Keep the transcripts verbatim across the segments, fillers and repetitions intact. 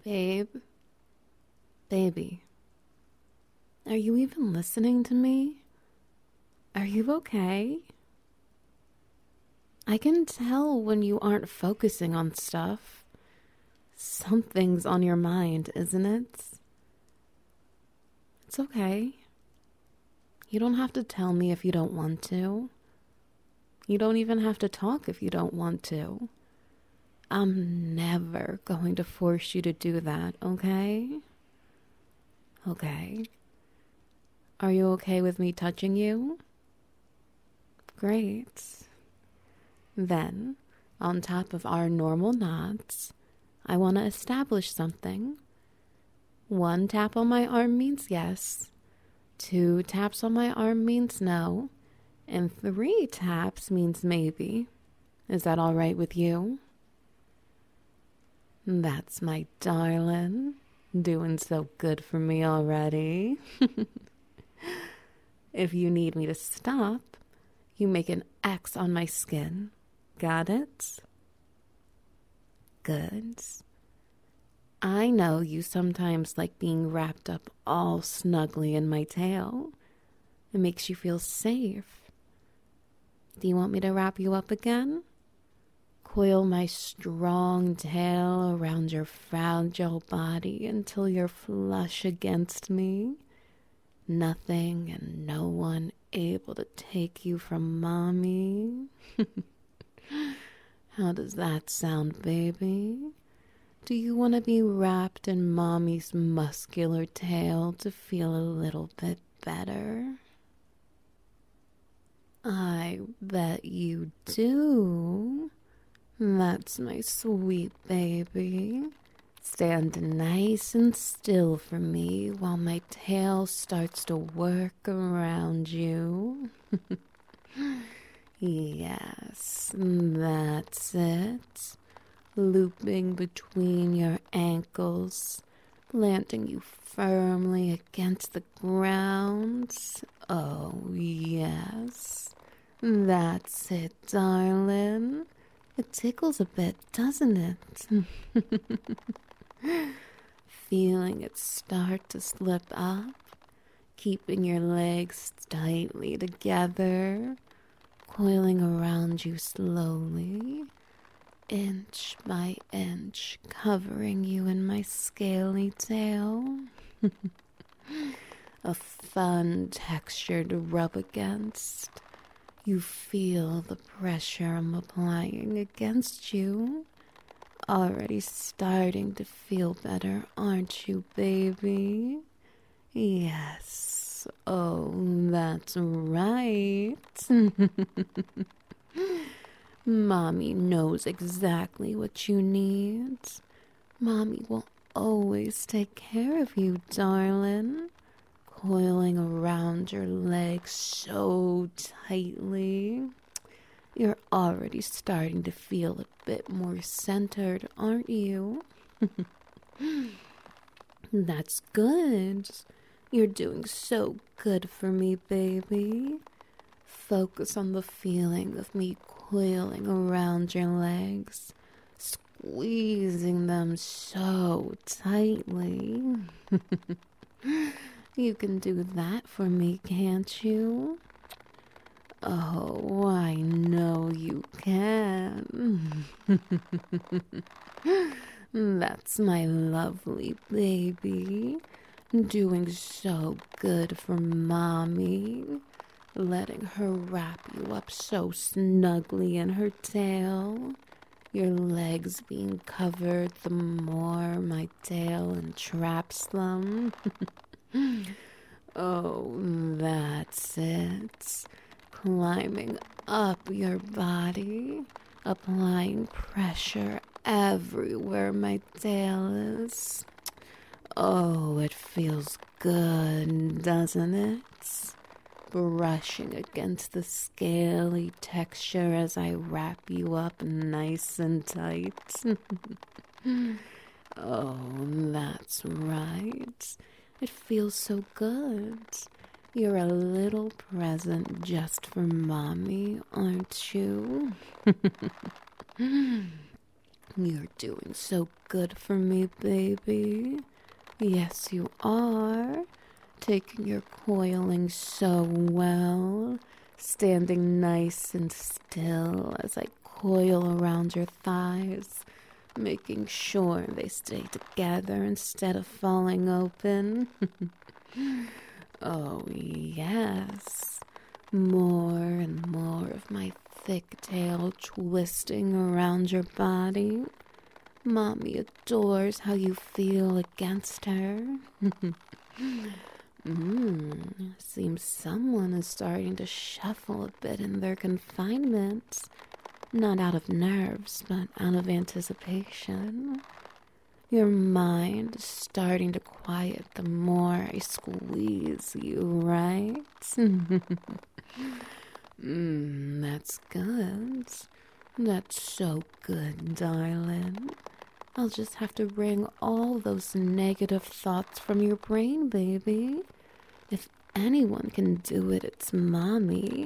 Babe, baby, are you even listening to me? Are you okay? I can tell when you aren't focusing on stuff. Something's on your mind, isn't it? It's okay. You don't have to tell me if you don't want to. You don't even have to talk if you don't want to. I'm never going to force you to do that, okay? Okay. Are you okay with me touching you? Great. Then, on top of our normal nods, I want to establish something. One tap on my arm means yes. Two taps on my arm means no. And three taps means maybe. Is that all right with you? That's my darling. Doing so good for me already. If you need me to stop, you make an X on my skin. Got it? Good. I know you sometimes like being wrapped up all snugly in my tail. It makes you feel safe. Do you want me to wrap you up again? Coil my strong tail around your fragile body until you're flush against me. Nothing and no one able to take you from mommy. How does that sound, baby? Do you want to be wrapped in mommy's muscular tail to feel a little bit better? I bet you do. That's my sweet baby. Stand nice and still for me while my tail starts to work around you. Yes, that's it. Looping between your ankles, planting you firmly against the ground. Oh, yes. That's it, darling. It tickles a bit, doesn't it? Feeling it start to slip up, keeping your legs tightly together, coiling around you slowly, inch by inch, covering you in my scaly tail. A fun texture to rub against. You feel the pressure I'm applying against you. Already starting to feel better, aren't you, baby? Yes. Oh, that's right. Mommy knows exactly what you need. Mommy will always take care of you, darling. Coiling around your legs so tightly. You're already starting to feel a bit more centered, aren't you? That's good. You're doing so good for me, baby. Focus on the feeling of me coiling around your legs, squeezing them so tightly. You can do that for me, can't you? Oh, I know you can. That's my lovely baby. Doing so good for mommy. Letting her wrap you up so snugly in her tail. Your legs being covered the more my tail entraps them. Oh, that's it. Climbing up your body, applying pressure everywhere my tail is. Oh, it feels good, doesn't it? Brushing against the scaly texture as I wrap you up nice and tight. Oh, that's right. It feels so good. You're a little present just for mommy, aren't you? You're doing so good for me, baby. Yes, you are. Taking your coiling so well. Standing nice and still as I coil around your thighs, making sure they stay together instead of falling open. Oh, yes. More and more of my thick tail twisting around your body. Mommy adores how you feel against her. Mmm, seems someone is starting to shuffle a bit in their confinement. Not out of nerves, but out of anticipation. Your mind is starting to quiet the more I squeeze you, right? Mmm, that's good. That's so good, darling. I'll just have to bring all those negative thoughts from your brain, baby. If anyone can do it, it's Mommy.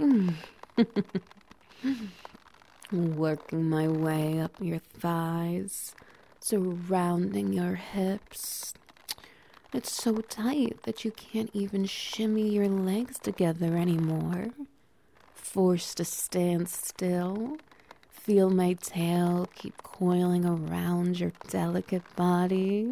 Working my way up your thighs, surrounding your hips. It's so tight that you can't even shimmy your legs together anymore. Forced to stand still. Feel my tail keep coiling around your delicate body.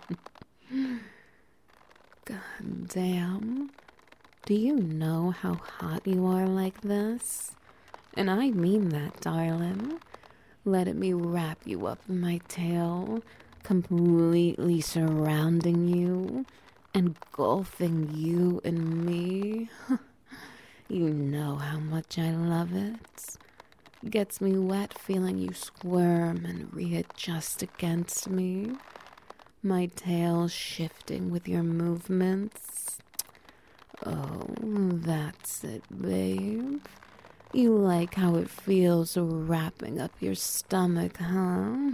God damn. Do you know how hot you are like this? And I mean that, darling. Letting me wrap you up in my tail, completely surrounding you, engulfing you and me. You know how much I love it. Gets me wet feeling you squirm and readjust against me. My tail shifting with your movements. Oh, that's it, babe. You like how it feels wrapping up your stomach, huh?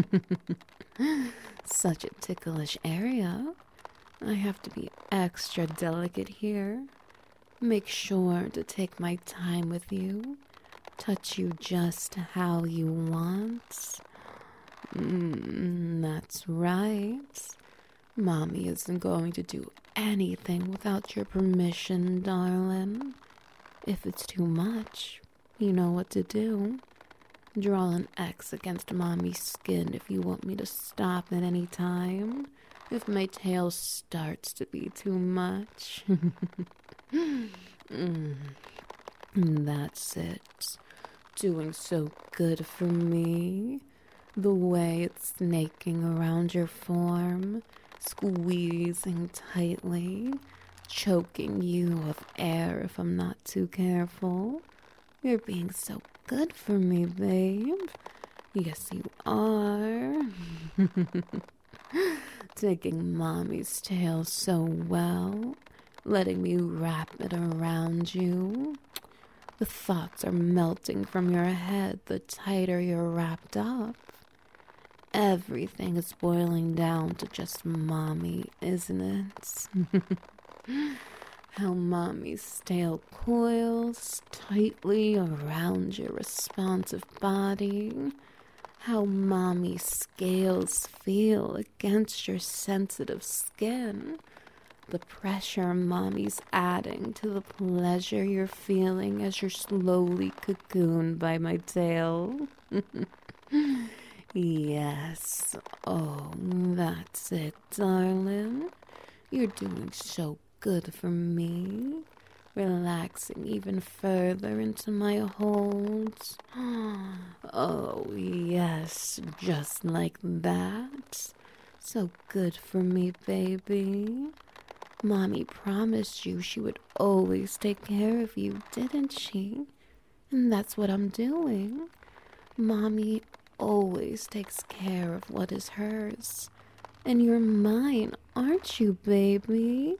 Such a ticklish area. I have to be extra delicate here. Make sure to take my time with you. Touch you just how you want. Mm, that's right. Mommy isn't going to do anything without your permission, darling. If it's too much, you know what to do. Draw an X against Mommy's skin if you want me to stop at any time. If my tail starts to be too much. mm. That's it. Doing so good for me. The way it's snaking around your form, squeezing tightly, choking you of air if I'm not too careful. You're being so good for me, babe. Yes, you are. Taking Mommy's tail so well, letting me wrap it around you. The thoughts are melting from your head the tighter you're wrapped up. Everything is boiling down to just Mommy, isn't it? How Mommy's tail coils tightly around your responsive body. How Mommy's scales feel against your sensitive skin. The pressure Mommy's adding to the pleasure you're feeling as you're slowly cocooned by my tail. Yes. Oh, that's it, darling. You're doing so good for me. Relaxing even further into my holds. Oh, yes, just like that. So good for me, baby. Mommy promised you she would always take care of you, didn't she? And that's what I'm doing. Mommy always takes care of what is hers. And you're mine, aren't you, baby?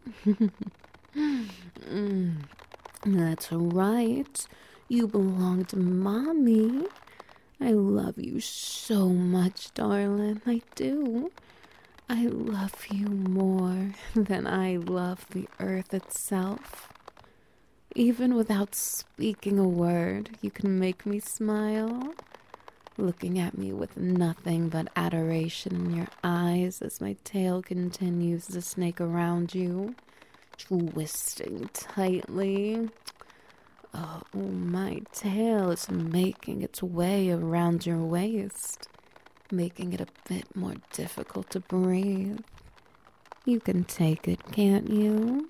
mm, that's right. You belong to Mommy. I love you so much, darling. I do. I love you more than I love the earth itself. Even without speaking a word, you can make me smile. looking at me with nothing but adoration in your eyes as my tail continues to snake around you, twisting tightly. Oh, my tail is making its way around your waist, making it a bit more difficult to breathe. You can take it, can't you?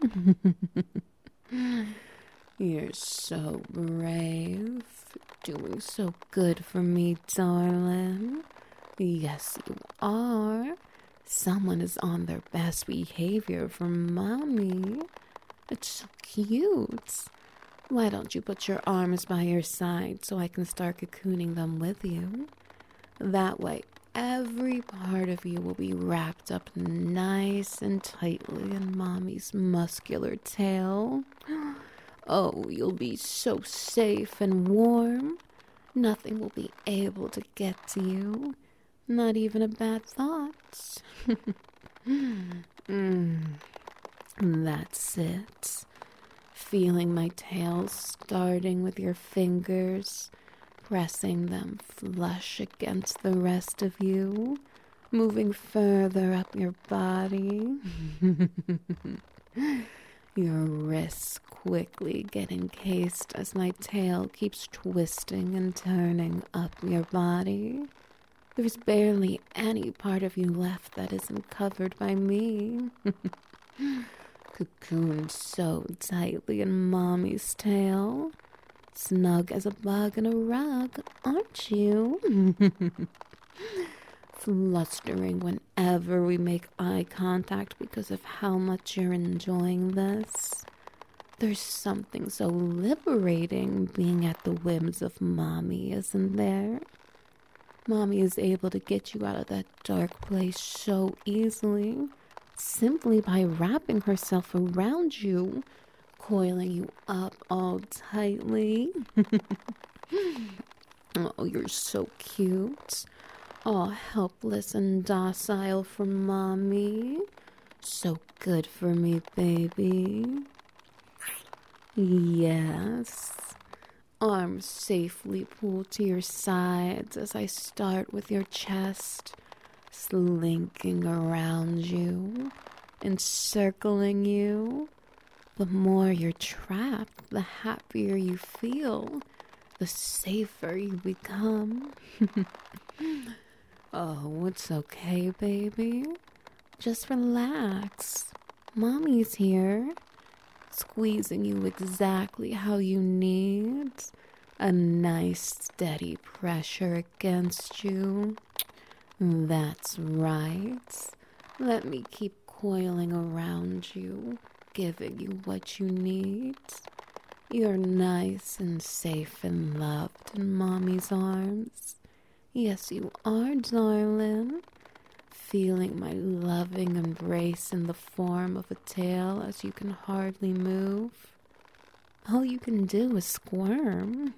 You're so brave, doing so good for me, darling. Yes, you are. Someone is on their best behavior for mommy. It's so cute. Why don't you put your arms by your side so I can start cocooning them with you? That way, every part of you will be wrapped up nice and tightly in mommy's muscular tail. Oh, you'll be so safe and warm. Nothing will be able to get to you. Not even a bad thought. mm, that's it. Feeling my tail starting with your fingers, pressing them flush against the rest of you, moving further up your body. Your wrists quickly get encased as my tail keeps twisting and turning up your body. There's barely any part of you left that isn't covered by me. Cocooned so tightly in mommy's tail. Snug as a bug in a rug, aren't you? Flustering whenever we make eye contact because of how much you're enjoying this. There's something so liberating being at the whims of mommy, isn't there? Mommy is able to get you out of that dark place so easily, simply by wrapping herself around you, coiling you up all tightly. Oh, you're so cute. All helpless and docile for mommy. So good for me, baby. Yes. Arms safely pulled to your sides as I start with your chest, slinking around you, encircling you. The more you're trapped, the happier you feel, the safer you become. Oh, it's okay, baby. Just relax. Mommy's here, squeezing you exactly how you need. A nice steady pressure against you. That's right. Let me keep coiling around you, giving you what you need. You're nice and safe and loved in mommy's arms. Yes, you are, darling. Feeling my loving embrace in the form of a tail as you can hardly move. All you can do is squirm.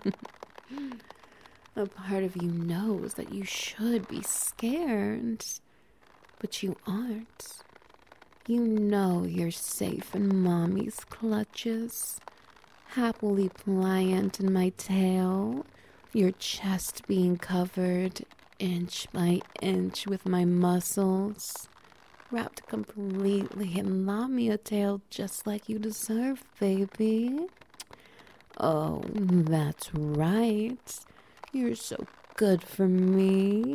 A part of you knows that you should be scared, but you aren't. You know you're safe in mommy's clutches, happily pliant in my tail, your chest being covered inch by inch with my muscles, wrapped completely in lamia tail just like you deserve, baby. Oh, that's right. You're so good for me.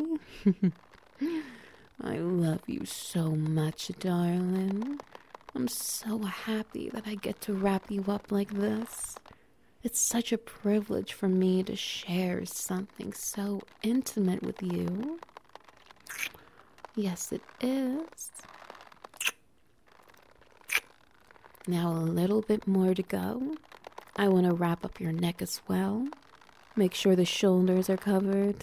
I love you so much, darling. I'm so happy that I get to wrap you up like this. It's such a privilege for me to share something so intimate with you. Yes, it is. Now a little bit more to go. I want to wrap up your neck as well. Make sure the shoulders are covered.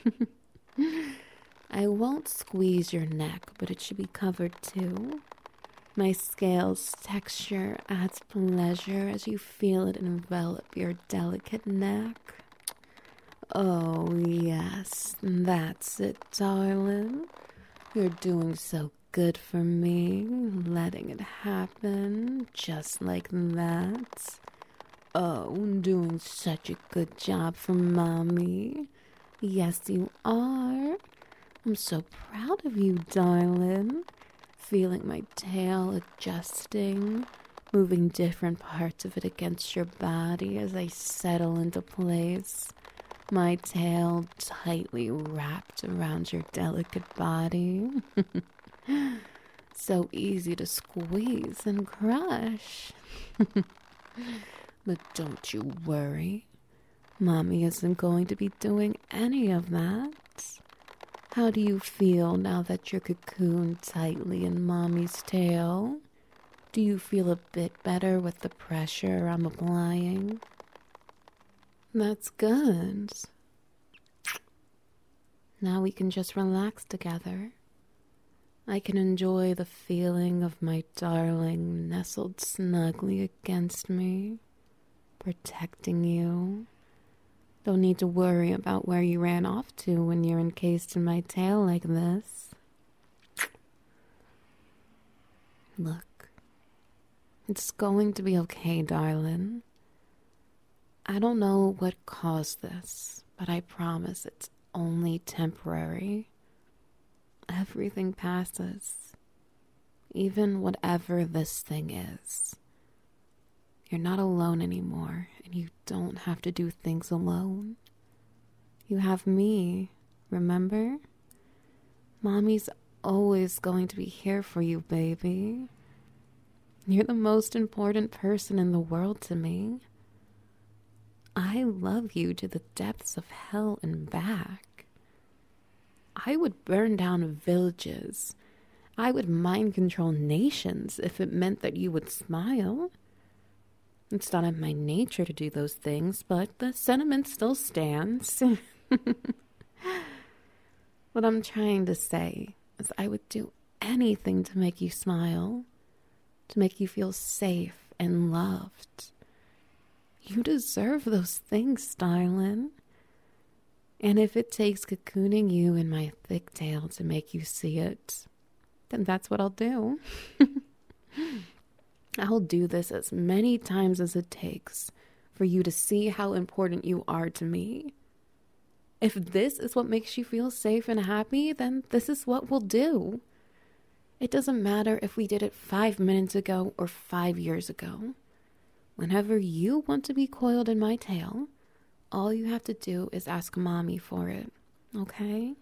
I won't squeeze your neck, but it should be covered too. My scales texture adds pleasure as you feel it envelop your delicate neck. Oh, yes, that's it, darling. You're doing so good for me, letting it happen just like that. Oh, doing such a good job for mommy. Yes, you are. I'm so proud of you, darling. Feeling my tail adjusting, moving different parts of it against your body as I settle into place. My tail tightly wrapped around your delicate body. So easy to squeeze and crush. But don't you worry. Mommy isn't going to be doing any of that. How do you feel now that you're cocooned tightly in Mommy's tail? Do you feel a bit better with the pressure I'm applying? That's good. Now we can just relax together. I can enjoy the feeling of my darling nestled snugly against me, protecting you. Don't need to worry about where you ran off to when you're encased in my tail like this. Look, it's going to be okay, darling. I don't know what caused this, but I promise it's only temporary. Everything passes, even whatever this thing is. You're not alone anymore, and you don't have to do things alone. You have me, remember? Mommy's always going to be here for you, baby. You're the most important person in the world to me. I love you to the depths of hell and back. I would burn down villages. I would mind control nations if it meant that you would smile. It's not in my nature to do those things, but the sentiment still stands. What I'm trying to say is I would do anything to make you smile, to make you feel safe and loved. You deserve those things, darling. And if it takes cocooning you in my thick tail to make you see it, then that's what I'll do. I'll do this as many times as it takes for you to see how important you are to me. If this is what makes you feel safe and happy, then this is what we'll do. It doesn't matter if we did it five minutes ago or five years ago. Whenever you want to be coiled in my tail, all you have to do is ask Mommy for it, okay?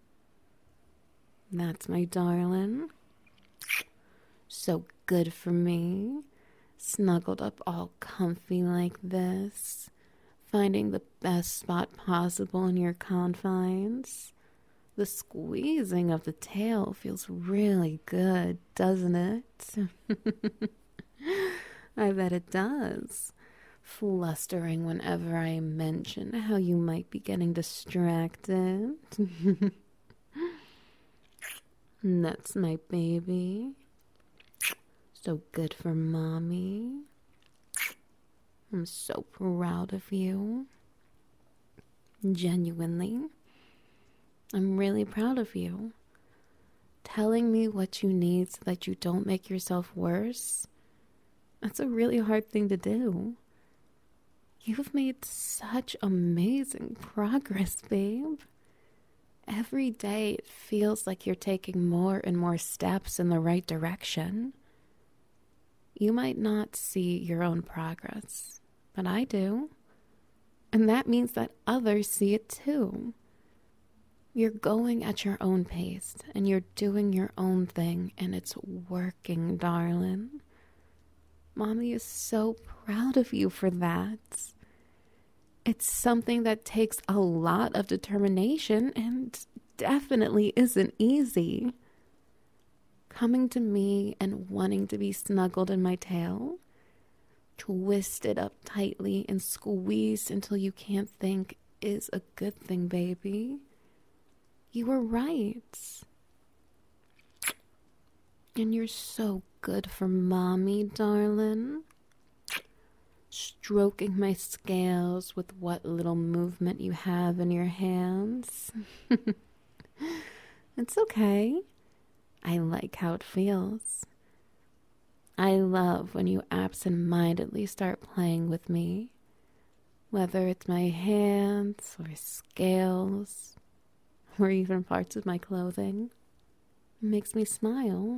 That's my darling. So good for me. Snuggled up all comfy like this. Finding the best spot possible in your confines. The squeezing of the tail feels really good, doesn't it? I bet it does. Flustering whenever I mention how you might be getting distracted. That's my baby. So good for Mommy. I'm so proud of you. Genuinely. I'm really proud of you. Telling me what you need so that you don't make yourself worse. That's a really hard thing to do. You've made such amazing progress, babe. Every day it feels like you're taking more and more steps in the right direction. You might not see your own progress, but I do. And that means that others see it too. You're going at your own pace, and you're doing your own thing, and it's working, darling. Mommy is so proud of you for that. It's something that takes a lot of determination and definitely isn't easy. Coming to me and wanting to be snuggled in my tail, twisted up tightly and squeezed until you can't think is a good thing, baby. You were right. And you're so good for Mommy, darling. Stroking my scales with what little movement you have in your hands. It's okay. I like how it feels. I love when you absent-mindedly start playing with me. Whether it's my hands or scales or even parts of my clothing, it makes me smile.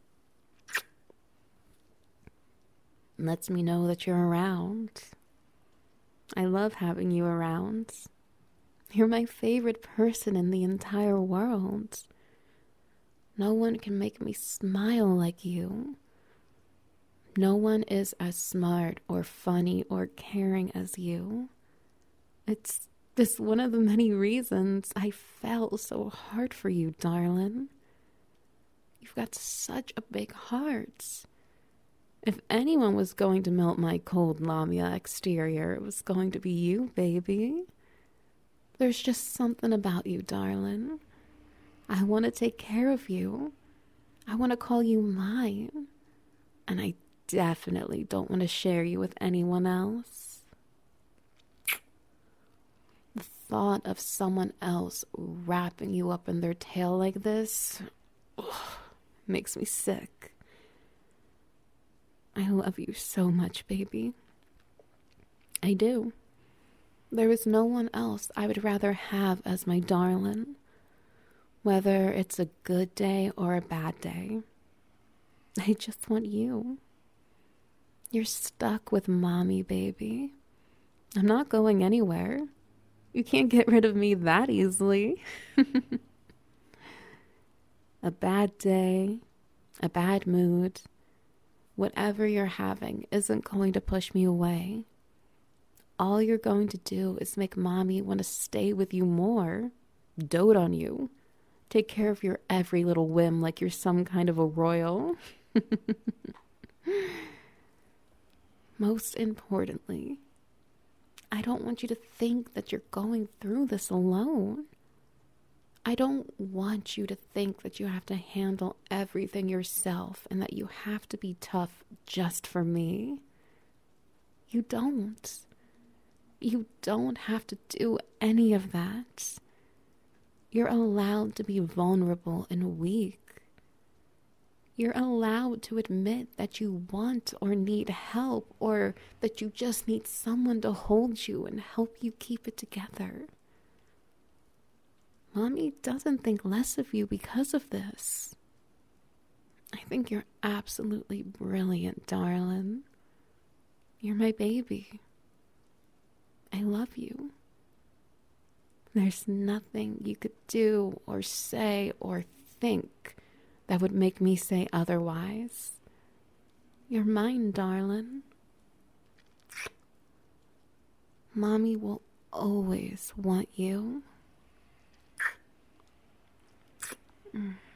It lets me know that you're around. I love having you around. You're my favorite person in the entire world. No one can make me smile like you. No one is as smart or funny or caring as you. It's this one of the many reasons I fell so hard for you, darling. You've got such a big heart. If anyone was going to melt my cold lamia exterior, it was going to be you, baby. There's just something about you, darling. I want to take care of you. I want to call you mine. And I definitely don't want to share you with anyone else. The thought of someone else wrapping you up in their tail like this ugh, makes me sick. I love you so much, baby. I do. There is no one else I would rather have as my darling, whether it's a good day or a bad day. I just want you. You're stuck with mommy, baby. I'm not going anywhere. You can't get rid of me that easily. A bad day, a bad mood, whatever you're having isn't going to push me away. All you're going to do is make mommy want to stay with you more, dote on you, take care of your every little whim like you're some kind of a royal. Most importantly, I don't want you to think that you're going through this alone. I don't want you to think that you have to handle everything yourself and that you have to be tough just for me. You don't. You don't have to do any of that. You're allowed to be vulnerable and weak. You're allowed to admit that you want or need help, or that you just need someone to hold you and help you keep it together. Mommy doesn't think less of you because of this. I think you're absolutely brilliant, darling. You're my baby. I love you. There's nothing you could do or say or think that would make me say otherwise. You're mine, darling. Mommy will always want you. Mm.